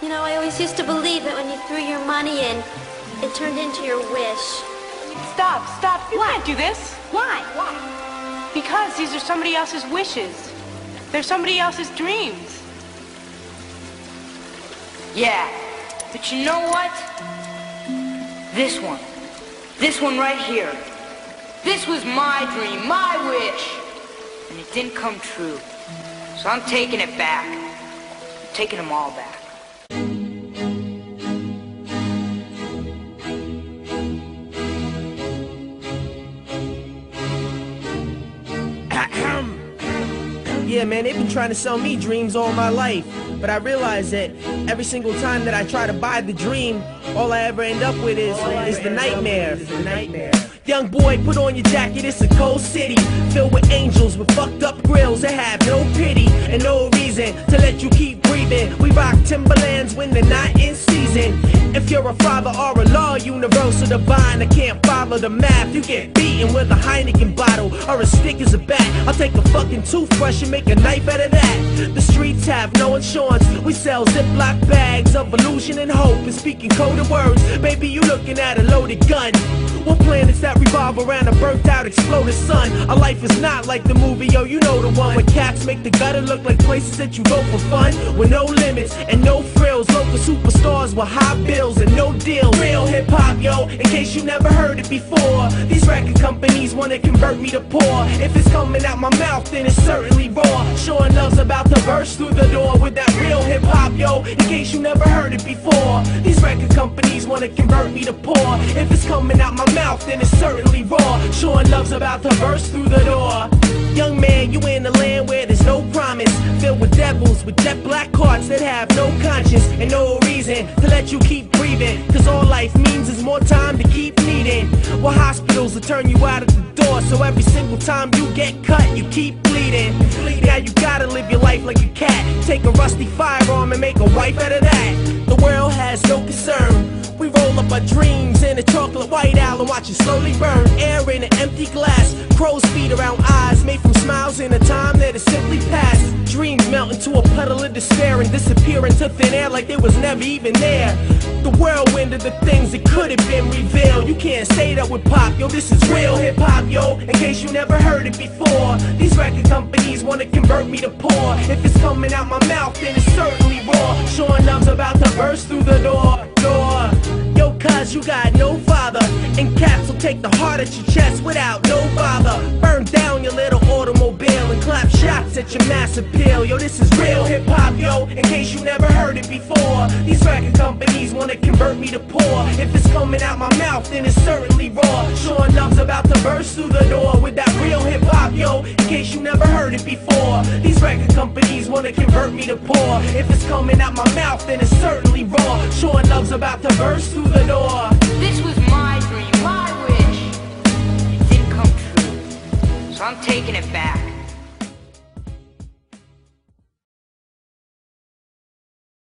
You know, I always used to believe that when you threw your money in, it turned into your wish. Stop, stop. You What? can't do this. Why? Because these are somebody else's wishes. They're somebody else's dreams. Yeah, but you know what? This one right here. This was my dream, my wish. And it didn't come true. So I'm taking it back. I'm taking them all back. Yeah, man, they've been trying to sell me dreams all my life. But I realize that every single time that I try to buy the dream, all I ever end up with is the nightmare. Young boy, put on your jacket, it's a cold city, filled with angels with fucked up grills that have no pity and no reason to let you keep breathing. We rock Timberlands when they're not in season. If you're a father or a law, universal divine, I can't follow the math. You get beaten with a Heineken bottle or a stick as a bat. I'll take a fucking toothbrush and make a knife out of that. The streets have no insurance. We sell Ziploc bags of illusion and hope and speaking coded words. Baby, you looking at a loaded gun. What planets that revolve around a burnt out exploded sun? Our life is not like the movie, yo, you know the one where cats make the gutter look like places that you go for fun. With no limits and no frills, local superstars with high bills and no deal. Real hip-hop, yo, in case you never heard it before. These record companies wanna convert me to poor. If it's coming out my mouth, then it's certainly raw. Showing love's about to burst through the door with that real hip-hop, yo, in case you never heard it before. These record companies wanna convert me to poor. If it's coming out my mouth, then it's certainly raw. Showing love's about to burst through the door. Young man, you in a land where there's no promise, filled with devils with jet black hearts that have no conscience and no reason to let you keep breathing. Cause all life means is more time to keep needing. Well, hospitals will turn you out at the door, so every single time you get cut, you keep bleeding. Now you gotta live your life like a cat. Take a rusty firearm and make a wife out of that. The world has no concern. We roll up our dreams in a chocolate white owl and watch it slowly burn. Air in an empty glass, crow's feet around eyes made from smiles in a time that is simply past. Dreams melt into a puddle of despair and disappear into thin air like they was never even there. The whirlwind of the things that could have been revealed. You can't say that with pop, yo, this is real hip-hop, yo, in case you never heard it before. These record companies wanna convert me to poor. If it's coming out my mouth, then it's certainly raw. Showing love's about to burst through the door. Yo, cuz you got no father, and cats will take the heart at your chest without no bother. Burn down your little automobile and clap shots at your mass appeal. Yo, this is real hip-hop, yo, in case you never heard it before. These record companies wanna convert me to poor. If it's coming out my mouth, then it's certainly raw. Showing love's about to burst through the door with that real hip-hop, yo, in case you never heard it before. These record companies wanna convert me to poor. If it's coming out my mouth, then it's certainly raw. Showing love's about to burst through the door. This was my dream, my wish. It didn't come true. So I'm taking it back.